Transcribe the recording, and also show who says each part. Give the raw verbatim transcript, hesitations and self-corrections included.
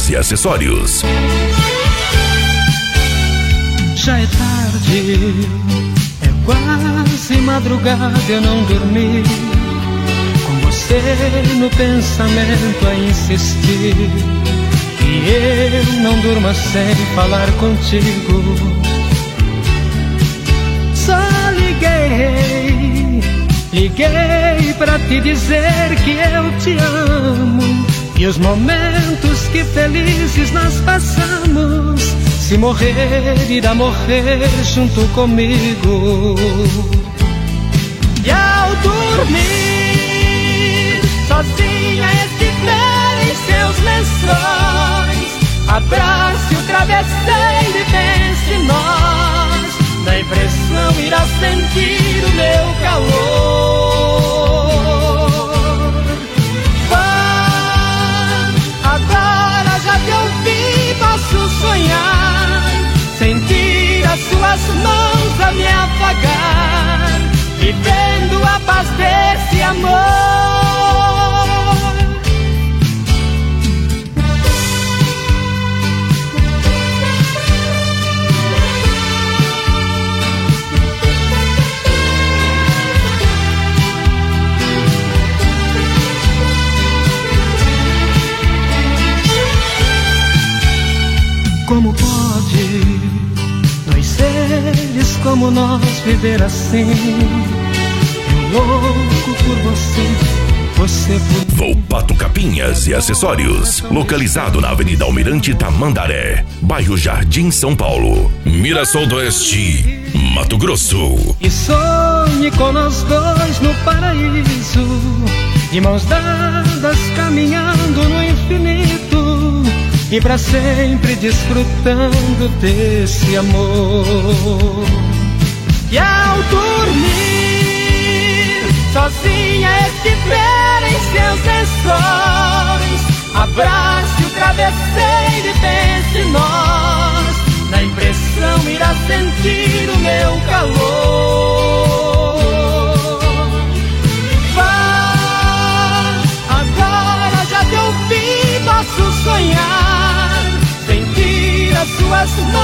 Speaker 1: Capinhas e Acessórios.
Speaker 2: Já é tarde, é quase madrugada, eu não dormi, com você no pensamento a insistir, e eu não durmo sem falar contigo. Só liguei, liguei pra te dizer que eu te amo, e os momentos que felizes nós passamos, se morrer, irá morrer junto comigo. E ao dormir, sozinha este em seus lençóis, abrace o travesseiro e pense em nós, na impressão irá sentir o meu calor. Vá, agora já te ouvi, posso sonhar, sentir as suas mãos a me afagar, vivendo a paz desse amor. Como pode dois seres como nós viver assim? Eu louco por você, você por...
Speaker 1: Volpato Capinhas e Acessórios, localizado na Avenida Almirante Tamandaré, bairro Jardim, São Paulo, Mirassol do Oeste, Mato Grosso.
Speaker 2: E sonhe com nós dois no paraíso, de mãos dadas caminhando no infinito, e pra sempre desfrutando desse amor. E ao dormir, sozinha estiver em seus lençóis, abrace o travesseiro e pense em nós, na impressão irá sentir o meu calor. Vá, agora já te ouvi, posso sonhar, sentir as suas mãos